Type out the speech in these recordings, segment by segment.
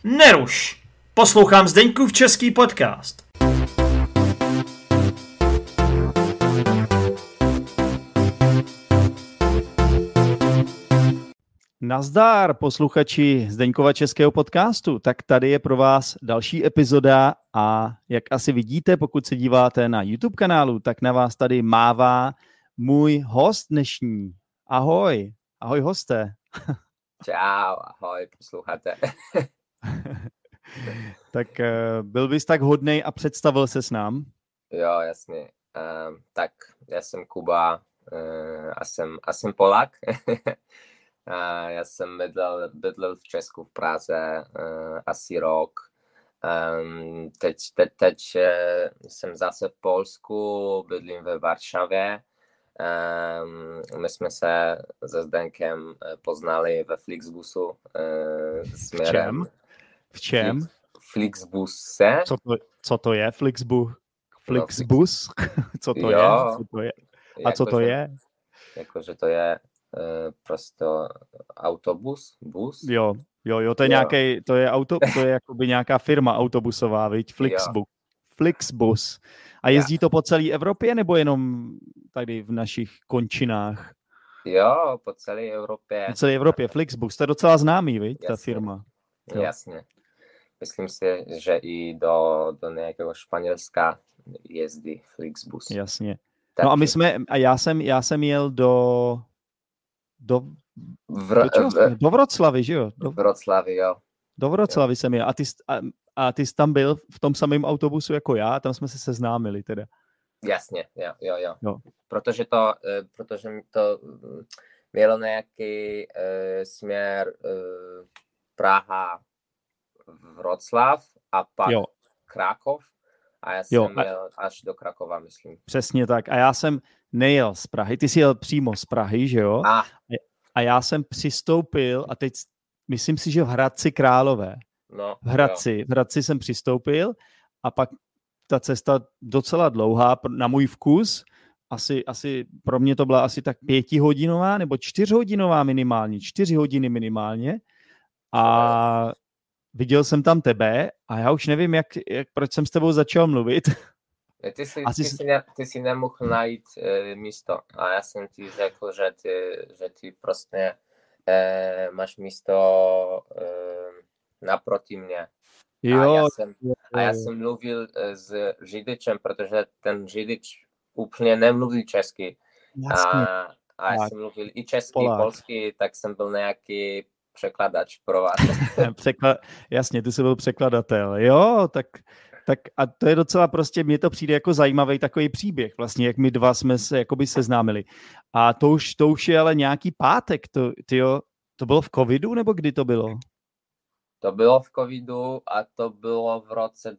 Neruš! Poslouchám Zdeňkův český podcast. Nazdar, posluchači Zdeňkova českého podcastu. Tak tady je pro vás další epizoda a jak asi vidíte, pokud se díváte na YouTube kanálu, tak na vás tady mává můj host dnešní. Ahoj, ahoj hoste. Čau, ahoj, posloucháte. Tak byl bys tak hodnej a představil se s nám? Jo, jasně. Tak já jsem Kuba a jsem Polák. Já jsem bydlel v Česku, v Praze asi rok. Teď jsem zase v Polsku, bydlím ve Varšavě. My jsme se se Zdenkem poznali ve Flixbusu směrem. V čem? Flixbuse. Co to je Flixbus? Flixbus? Co to je? Co to je? A co to je? Jakože to je prostě autobus, bus. Jo, to je nějaký, to je jakoby nějaká firma autobusová, viď? Flixbus. A jezdí to po celé Evropě, nebo jenom tady v našich končinách? Jo, po celé Evropě. Po celé Evropě, Flixbus, to je docela známý, viď, ta firma. Jo. Jasně. Myslím si, že i do nějakého Španělska jezdí Flixbus. Jasně. No a já jsem jel do Vroclavy, že jo? Do Vroclavy, jo. Do Vroclavy jsem jel. A ty jsi tam byl v tom samém autobusu jako já, tam jsme se seznámili teda. Jasně, jo. Protože to mělo nějaký směr Praha, Vroclav a pak Krakov. A já jsem jel až do Krakova, myslím. Přesně tak. A já jsem nejel z Prahy. Ty jsi jel přímo z Prahy, že jo? A já jsem přistoupil, a teď myslím si, že v Hradci Králové. V Hradci jsem přistoupil a pak ta cesta docela dlouhá na můj vkus. Asi pro mě to byla asi tak 5hodinová nebo 4hodinová minimálně. 4 hodiny minimálně. A viděl jsem tam tebe a já už nevím, proč jsem s tebou začal mluvit. Ty si nemohl najít místo a já jsem ti řekl, že ty prostě máš místo naproti mě. Jo. A já jsem mluvil s Židičem, protože ten Židič úplně nemluví česky. A já jsem mluvil i česky, polsky, tak jsem byl nějaký překladač pro vás. Jasně, ty jsi byl překladatel. Jo, tak a to je docela prostě, mně to přijde jako zajímavý takový příběh, vlastně, jak my dva jsme se jakoby seznámili. A to už je ale nějaký pátek, to bylo v covidu, nebo kdy to bylo? To bylo v covidu a to bylo v roce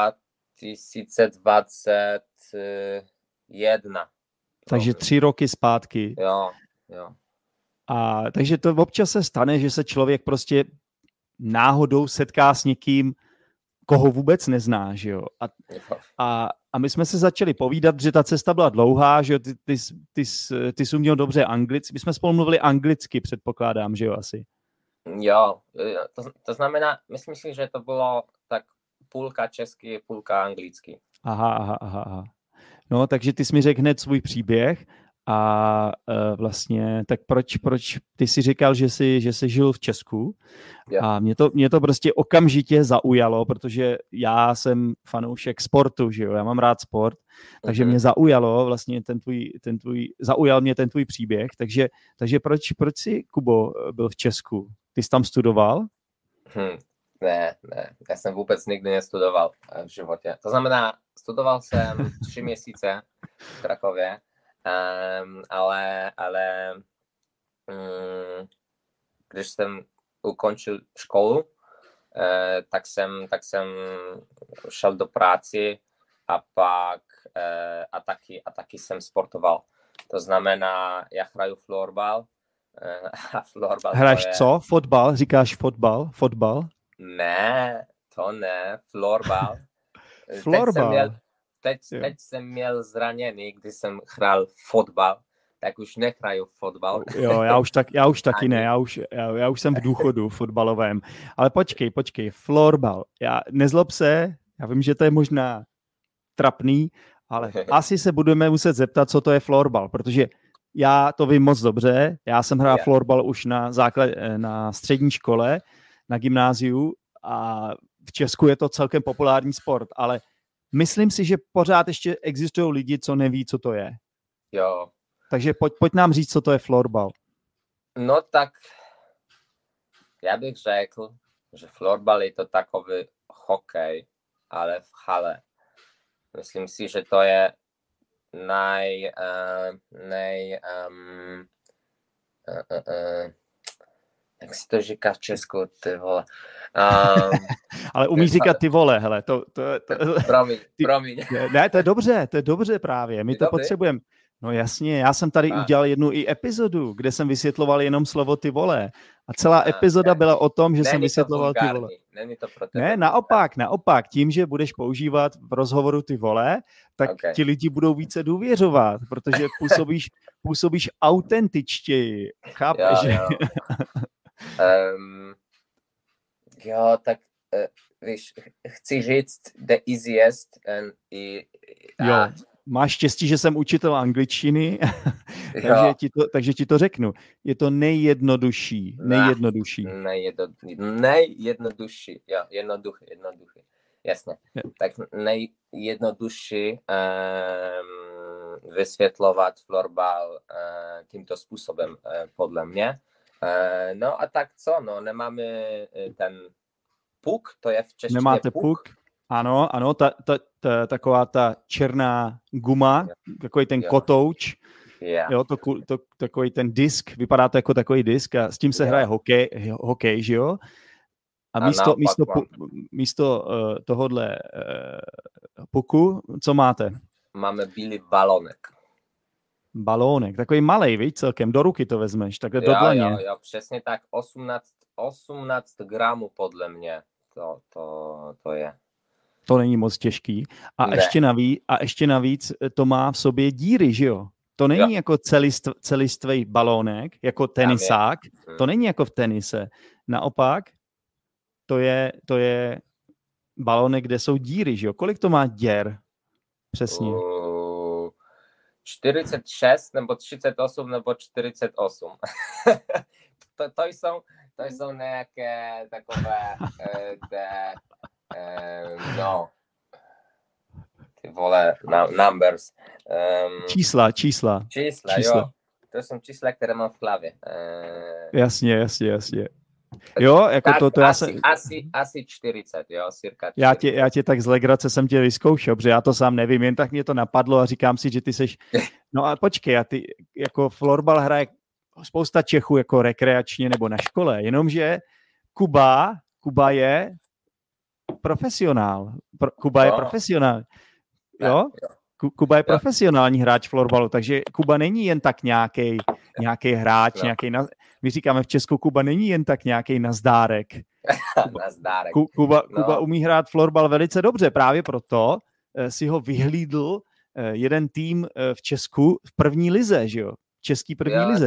2021. Takže 3 roky zpátky. Jo. A takže to občas se stane, že se člověk prostě náhodou setká s někým, koho vůbec nezná, že jo. A my jsme se začali povídat, že ta cesta byla dlouhá, že jo, ty jsi uměl dobře anglicky, my jsme spolu mluvili anglicky, předpokládám, že jo, asi. Jo, to znamená, myslím si, že to bylo tak půlka česky, půlka anglicky. Aha. No, takže ty jsi mi řekl hned svůj příběh a vlastně, tak proč ty jsi říkal, že jsi žil v Česku a mě to prostě okamžitě zaujalo, protože já jsem fanoušek sportu, že jo, já mám rád sport, takže mě zaujalo vlastně zaujal mě ten tvůj příběh, takže proč jsi, Kubo, byl v Česku? Ty jsi tam studoval? Ne, já jsem vůbec nikdy nestudoval v životě. To znamená, studoval jsem 3 měsíce v Krakově, ale když jsem ukončil školu, tak jsem šel do práce a pak a taky jsem sportoval. To znamená, já hraju florbal. Hraješ co? Fotbal? Říkáš fotbal? Ne, to ne, florbal. Florbal. Teď jsem měl zraněný, když jsem hrál fotbal, tak už nehraju fotbal. Jo, já už taky ne, já už jsem v důchodu fotbalovém. Ale počkej, florbal. Nezlob se, já vím, že to je možná trapný, ale asi se budeme muset zeptat, co to je florbal, protože já to vím moc dobře, já jsem hrál florbal už na střední škole, na gymnáziu a v Česku je to celkem populární sport, ale myslím si, že pořád ještě existují lidi, co neví, co to je. Jo. Takže pojď nám říct, co to je florbal. No tak, já bych řekl, že florbal je to takový hokej, ale v hale. Myslím si, že to je jak si to říká v Česku, ty vole. Ale umíš říkat ty vole, hele. Promiň. Ne, to je dobře právě, my to potřebujeme. No jasně, já jsem tady udělal jednu i epizodu, kde jsem vysvětloval jenom slovo ty vole. A celá epizoda byla o tom, že jsem vysvětloval ty vole. Není to pro tebe. Ne, naopak, tím, že budeš používat v rozhovoru ty vole, tak ti lidi budou více důvěřovat, protože působíš autentičtěji. Chápeš? Jo, tak víš, chci říct the easiest jo. Máš štěstí, že jsem učitel angličtiny, takže ti to řeknu. Je to nejjednodušší. Nejjednodušší, jo, jednoduchý. Jasně. Tak nejjednodušší vysvětlovat florbal tímto způsobem, podle mě. No a tak co, no, nemáme ten puk, to je v češtině nemáte puk? Ano, taková ta černá guma, takový ten kotouč, jo, takový ten disk, vypadá to jako takový disk a s tím se hraje hokej, že jo? A místo tohodle puku, co máte? Máme bílý balónek. Takový malej, víš, celkem, do ruky to vezmeš, takhle do dlaně. Jo, přesně tak, 18 gramů podle mě to je. To není moc těžký. A ještě navíc to má v sobě díry, že jo? To není jako celistvý balónek, jako tenisák. To není jako v tenise. Naopak, to je balónek, kde jsou díry, že jo? Kolik to má děr? Přesně. 46 nebo 38 nebo 48. to jsou nějaké takové ty vole, numbers. Čísla, jo. To jsou čísla, které mám v hlavě. Jasně. Jo, jako tak to já jsem... Asi 40, jo, cirka 40. Já tě tak z legrace jsem tě vyzkoušel, protože já to sám nevím, jen tak mě to napadlo a říkám si, že ty seš... No a počkej, a ty jako florbal hraje spousta Čechů jako rekreačně nebo na škole, jenomže Kuba je profesionál. Kuba je profesionál. Jo? Kuba je profesionální hráč florbalu, takže Kuba není jen tak nějaký hráč, my říkáme v Česku, Kuba není jen tak nějaký nazdárek. Kuba umí hrát florbal velice dobře, právě proto si ho vyhlídl jeden tým v Česku v první lize, že jo? Český první lize.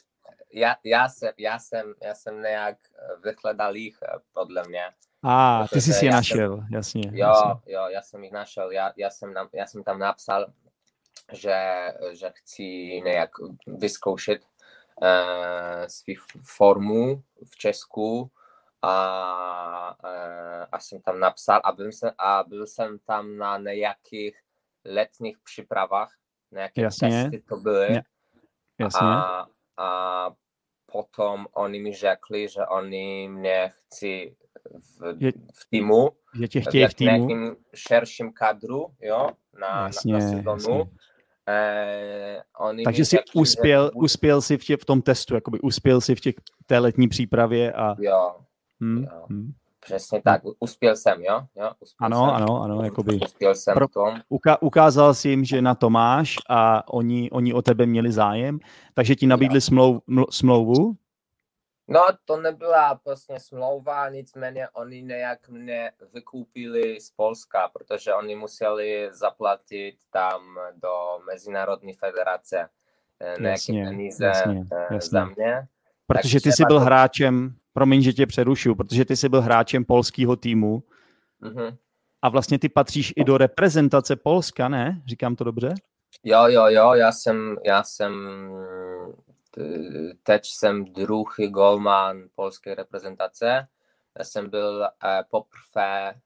Já jsem nějak vyhledal jich, podle mě. Ty jsi je našel, jasně. Jo, já jsem jich našel. Já jsem tam napsal, že chci nějak vyzkoušet svou formu v Česku a jsem tam napsal a byl jsem tam na nějakých letních přípravách, nějaké testy to byly. A potom oni mi řekli, že oni mě chci v týmu, že tě chtějí v týmu, nějakým širším kadru, jo, na sezonu. Takže jsi uspěl si v tom testu, jakoby uspěl si v té letní přípravě a... Jo. Přesně tak, uspěl jsem, jo? Ano, jakoby... Uspěl jsem v tom. Ukázal jsi jim, že na to máš a oni o tebe měli zájem, takže ti nabídli smlouvu? No, to nebyla vlastně smlouva, nicméně oni nějak mě vykoupili z Polska, protože oni museli zaplatit tam do Mezinárodní federace nějaké peníze za mě. Protože ty jsi byl hráčem, promiň, že tě přerušu, protože ty jsi byl hráčem polského týmu a vlastně ty patříš i do reprezentace Polska, ne? Říkám to dobře? Jo, já jsem teď jsem druhý golman polské reprezentace. Já jsem byl poprvé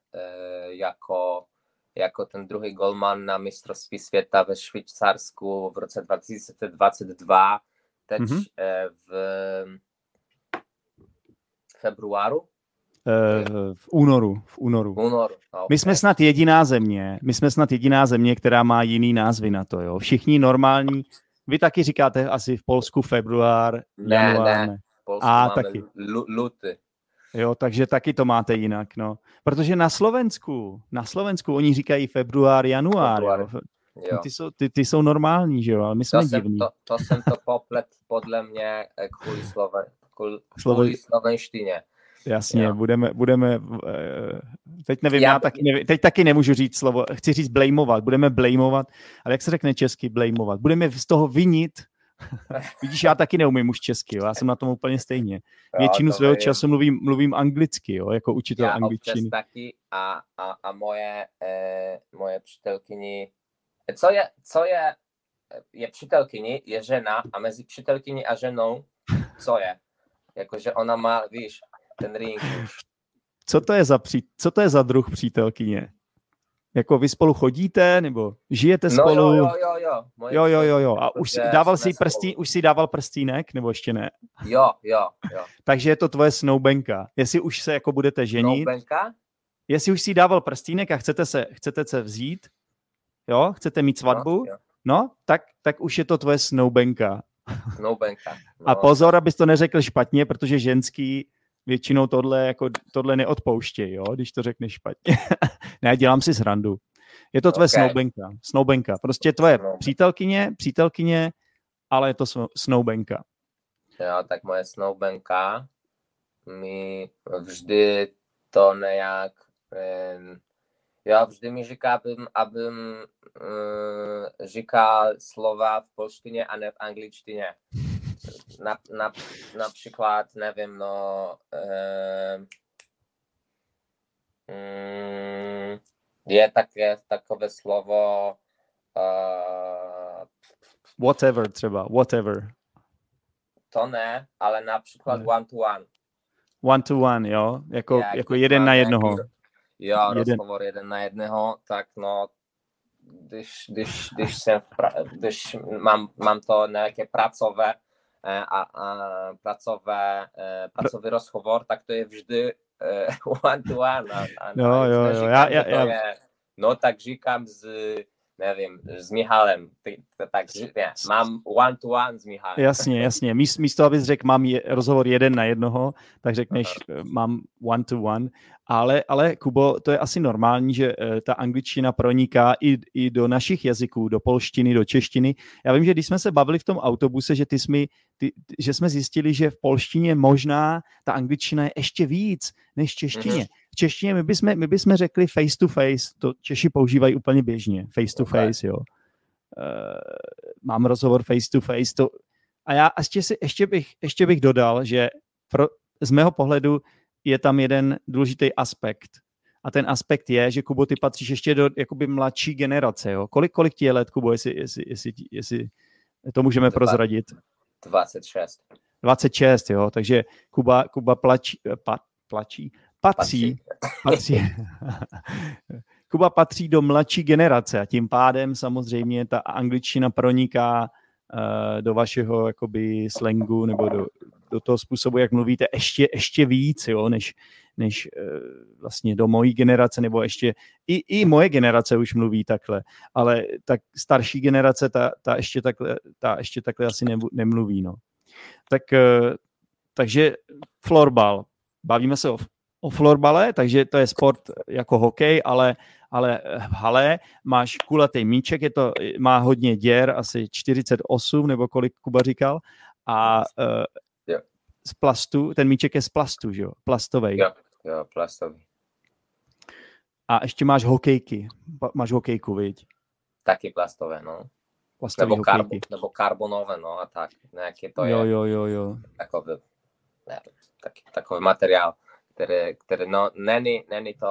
jako ten druhý golman na mistrovství světa ve Švýcarsku v roce 2022, teď v februáru. V únoru. My jsme snad jediná země, která má jiný názvy na to, jo. Všichni normální, vy taky říkáte asi v Polsku február, január. Ne. V Polsku máme taky. Luty. Jo, takže taky to máte jinak, no. Protože na Slovensku oni říkají február, január. Jo. Ty jsou normální, že jo, ale my jsme divní. To jsem to poplet podle mě kvůli slovenštině. Jasně, jo. budeme teď nevím, teď taky nemůžu říct slovo, chci říct blejmovat, budeme blejmovat, ale jak se řekne česky blejmovat? Budeme z toho vinit. Vidíš, já taky neumím už česky, jo? Já jsem na tom úplně stejně. Většinu svého času mluvím anglicky, jo? Jako učitel angličtiny. Já taky a moje přítelkyni, co je přítelkyni, je žena a mezi přítelkyni a ženou, co je? Jakože ona má, víš, ten ring už. Co to je za druh přítelkyně? Jako vy spolu chodíte, nebo žijete spolu? Jo. A už si dával prstínek, nebo ještě ne? Jo. Takže je to tvoje snoubenka. Jestli už se jako budete ženit. Snoubenka? Jestli už si dával prstínek a chcete se vzít, jo? Chcete mít svatbu? No, tak už je to tvoje snoubenka. Snoubenka. A pozor, abys to neřekl špatně, protože ženský většinou tohle neodpouštějí, jo, když to řekneš špatně. Ne, dělám si srandu. Je to tvoje snoubenka. Prostě tvoje přítelkyně, ale je to snoubenka. Jo, tak moje snoubenka mi vždy to nějak vždy mi říká, abym říkal slova v polštině a ne v angličtině. Například, nevím, je takové slovo whatever. To ne, ale například one to one. One to one, jo? Jako jeden na jednoho. Jo, rozhovor jeden na jednoho, tak no, když mám to nějaké pracové pracový rozhovor, tak to je vždy one to one. No tak říkám s Michalem. Mám one to one s Michalem. Jasně. Místo, abys řekl, mám rozhovor jeden na jednoho, tak řekneš, mám one to one. Ale Kubo, to je asi normální, že ta angličtina proniká i do našich jazyků, do polštiny, do češtiny. Já vím, že když jsme se bavili v tom autobuse, že jsme zjistili, že v polštině možná ta angličtina je ještě víc než v češtině. V češtině my bychom řekli face to face, to Češi používají úplně běžně, face to face, jo. Mám rozhovor face to face, a já ještě bych dodal, že z mého pohledu je tam jeden důležitý aspekt. A ten aspekt je, že Kubo, ty patříš ještě do jakoby mladší generace, jo. Kolik ti je let, Kubo, jestli to můžeme prozradit? 26. 26, jo, takže Kuba patří. Kuba patří do mladší generace a tím pádem samozřejmě ta angličtina proniká do vašeho jakoby slangu nebo do toho způsobu, jak mluvíte, ještě víc, jo, než vlastně do mojí generace, nebo ještě i moje generace už mluví takhle, ale tak starší generace ta ještě takhle asi nemluví, no. Takže florbal. Bavíme se o florbale, takže to je sport jako hokej, ale v hale máš kulatý míček, má hodně děr, asi 48, nebo kolik Kuba říkal, a z plastu, ten míček je z plastu, že jo? Plastovej. Jo, plastový. A ještě máš hokejky. Máš hokejku, viď? Taky plastové, no. Nebo karbonové, no a tak. Nějaké to je. Jo. Takový materiál, který no, není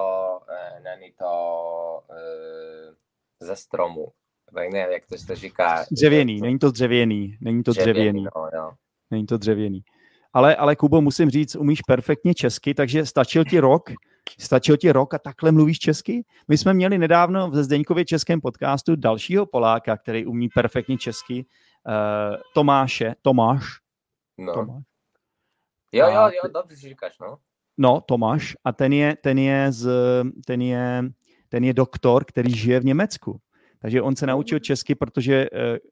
to ze stromu. Tak nevím, jak to se říká. Dřevěný, není to dřevěný. No, jo. Není to dřevěný. Ale Kubo, musím říct, umíš perfektně česky, takže stačil ti rok a takhle mluvíš česky? My jsme měli nedávno v Zdeňkově českém podcastu dalšího Poláka, který umí perfektně česky, Tomáš. No. Tomáš. Jo, dobře říkáš, no. No, Tomáš, a ten je doktor, který žije v Německu. Takže on se naučil česky, protože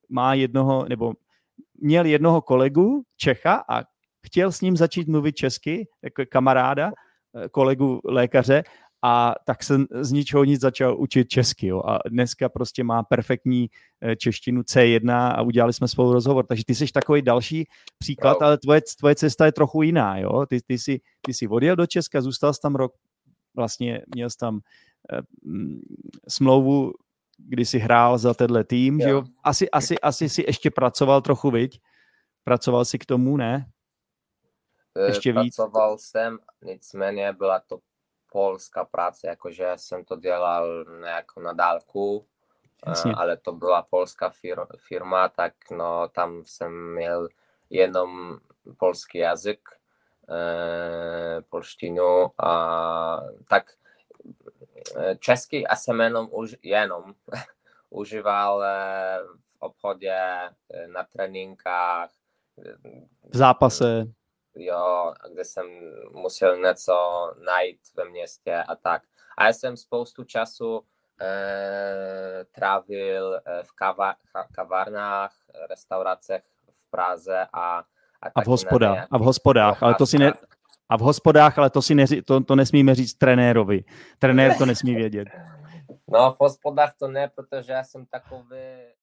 měl jednoho kolegu Čecha a chtěl s ním začít mluvit česky, jako kamaráda, kolegu lékaře, a tak se z ničeho nic začal učit česky. Jo. A dneska prostě má perfektní češtinu C1 a udělali jsme spolu rozhovor. Takže ty jsi takový další příklad, ale tvoje cesta je trochu jiná. Jo. Ty jsi odjel do Česka, zůstal jsi tam rok, vlastně měl jsi tam smlouvu, kdy jsi hrál za tenhle tým. Že jo. Asi si ještě pracoval trochu, viď? Pracoval jsi k tomu, ne? Ještě víc? Pracoval jsem, nicméně byla to polská práce, jakože jsem to dělal nějakou na dálku, ale to byla polská firma, tak no, tam jsem měl jenom polský jazyk, polštinu, a tak česky a jsem jenom užíval v obchodě, na tréninkách, v zápase. Jo, kde jsem musel něco najít ve městě a tak. A já jsem spoustu času trávil v kavárnách, restauracích v Praze a v hospodách, ale to si ne... A v hospodách, ale to nesmíme říct trenérovi. Trenér to nesmí vědět. No, v hospodách to ne, protože já jsem takový...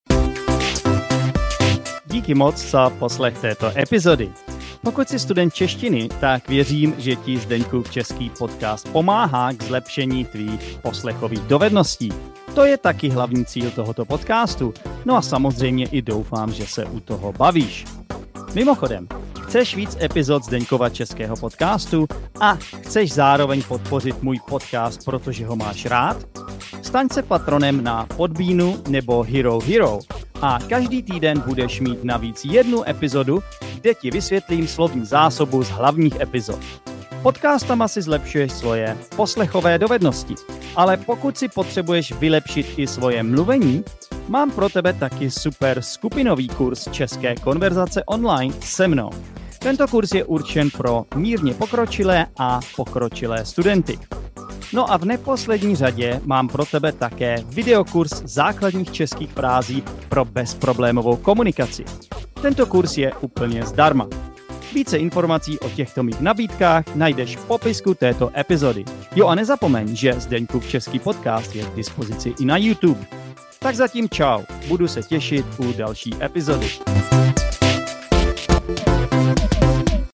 Díky moc za poslech této epizody. Pokud jsi student češtiny, tak věřím, že ti Zdeňkův český podcast pomáhá k zlepšení tvých poslechových dovedností. To je taky hlavní cíl tohoto podcastu. No a samozřejmě i doufám, že se u toho bavíš. Mimochodem, chceš víc epizod Zdeňkova českého podcastu a chceš zároveň podpořit můj podcast, protože ho máš rád? Staň se patronem na Podbeanu nebo Hero a každý týden budeš mít navíc jednu epizodu, kde ti vysvětlím slovní zásobu z hlavních epizod. Podcastama si zlepšuješ svoje poslechové dovednosti, ale pokud si potřebuješ vylepšit i svoje mluvení, mám pro tebe taky super skupinový kurz české konverzace online se mnou. Tento kurz je určen pro mírně pokročilé a pokročilé studenty. No a v neposlední řadě mám pro tebe také videokurs základních českých frází pro bezproblémovou komunikaci. Tento kurz je úplně zdarma. Více informací o těchto mých nabídkách najdeš v popisku této epizody. Jo, a nezapomeň, že Zdeňkův český podcast je k dispozici i na YouTube. Tak zatím čau, budu se těšit u další epizody.